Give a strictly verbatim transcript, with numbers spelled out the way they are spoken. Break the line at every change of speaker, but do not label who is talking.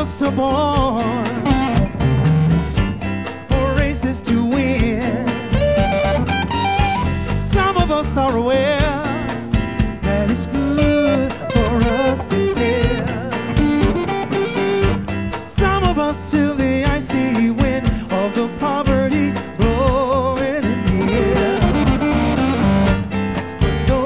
us are born for races to win. Some of us are aware that it's good